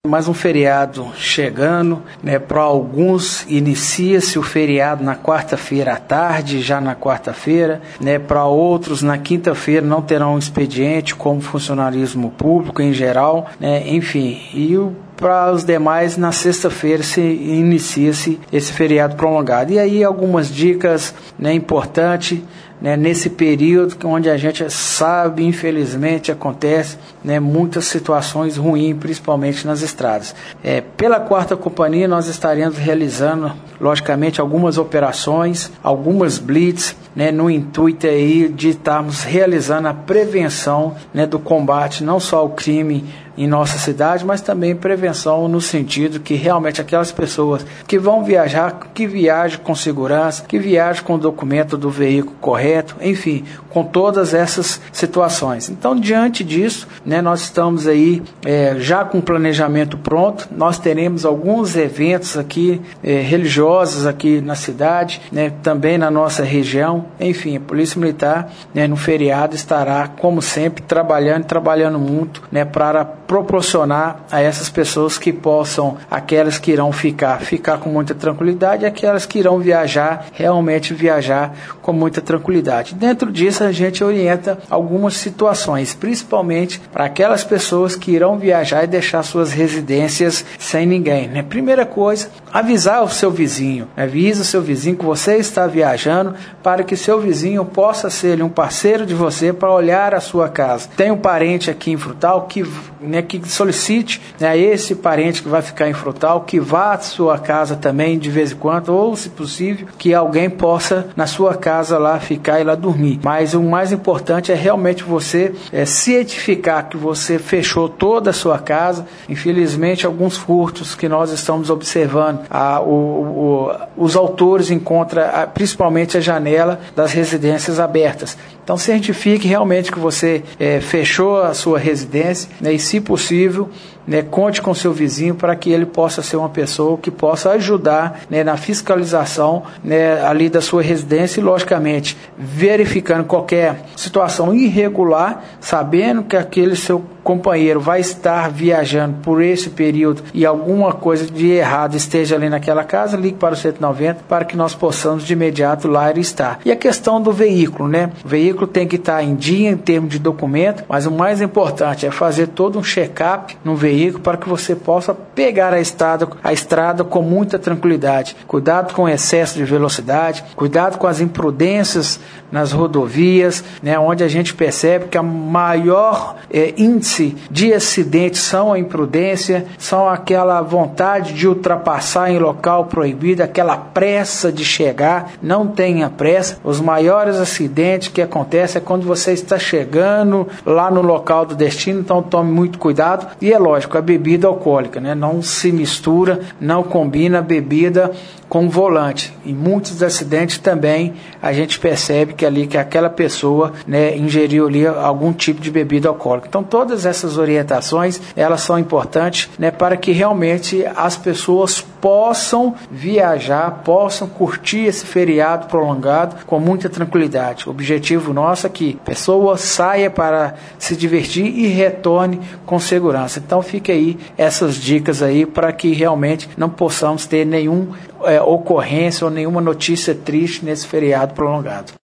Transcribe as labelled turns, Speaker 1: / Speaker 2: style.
Speaker 1: Mais um feriado chegando, né? Para alguns inicia-se o feriado na quarta-feira à tarde, já na quarta-feira, né? Para outros na quinta-feira não terão expediente, como funcionarismo público em geral, né? Enfim, para os demais, na sexta-feira inicia-se esse feriado prolongado. E aí algumas dicas, né, importantes, né, nesse período onde a gente sabe, infelizmente, acontece, né, muitas situações ruins, principalmente nas estradas. Pela Quarta Companhia, nós estaremos realizando, logicamente, algumas operações, algumas blitz, né, no intuito aí de estarmos realizando a prevenção, né, do combate não só ao crime em nossa cidade, mas também prevenção no sentido que realmente aquelas pessoas que vão viajar, que viajem com segurança, que viajem com o documento do veículo correto, enfim, com todas essas situações. Então, diante disso, né, nós estamos aí já com o planejamento pronto. Nós teremos alguns eventos aqui religiosos aqui na cidade, né, também na nossa região. Enfim, a Polícia Militar, né, no feriado estará, como sempre, trabalhando muito, né, para proporcionar a essas pessoas que possam, aquelas que irão ficar com muita tranquilidade, e aquelas que irão viajar, realmente viajar com muita tranquilidade. Dentro disso, a gente orienta algumas situações, principalmente para aquelas pessoas que irão viajar e deixar suas residências sem ninguém, né? Primeira coisa, avisar o seu vizinho, avisa o seu vizinho que você está viajando, para que seu vizinho possa ser um parceiro de você para olhar a sua casa. Tem um parente aqui em Frutal que solicite, né, a esse parente que vai ficar em Frutal, que vá à sua casa também de vez em quando, ou se possível, que alguém possa na sua casa lá ficar e lá dormir. Mas o mais importante é realmente você cientificar que você fechou toda a sua casa. Infelizmente, alguns furtos que nós estamos observando, os autores encontram principalmente a janela das residências abertas. Então, certifique realmente que você fechou a sua residência, né, e, se possível, né, conte com seu vizinho para que ele possa ser uma pessoa que possa ajudar, né, na fiscalização, né, ali da sua residência e, logicamente, verificando qualquer situação irregular, sabendo que aquele seu companheiro vai estar viajando por esse período e alguma coisa de errado esteja ali naquela casa, ligue para o 190 para que nós possamos de imediato lá estar. E a questão do veículo, né? O veículo tem que estar em dia em termos de documento, mas o mais importante é fazer todo um check-up no veículo para que você possa pegar a estrada com muita tranquilidade. Cuidado com o excesso de velocidade, cuidado com as imprudências nas rodovias, né, onde a gente percebe que a maior índice de acidentes são a imprudência, são aquela vontade de ultrapassar em local proibido, aquela pressa de chegar. Não tenha pressa. Os maiores acidentes que acontecem é quando você está chegando lá no local do destino, então tome muito cuidado. E é lógico, a bebida alcoólica, né, não se mistura, não combina bebida com volante. Em muitos acidentes também a gente percebe que aquela pessoa, né, ingeriu ali algum tipo de bebida alcoólica. Então todas essas orientações, elas são importantes, né, para que realmente as pessoas possam viajar, possam curtir esse feriado prolongado com muita tranquilidade. O objetivo nosso é que a pessoa saia para se divertir e retorne com segurança. Então fica aí essas dicas aí para que realmente não possamos ter nenhuma ocorrência ou nenhuma notícia triste nesse feriado prolongado.